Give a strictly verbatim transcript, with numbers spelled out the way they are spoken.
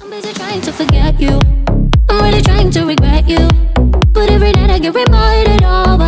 busy trying to forget you. I'm really trying to regret you. But every night I get reminded of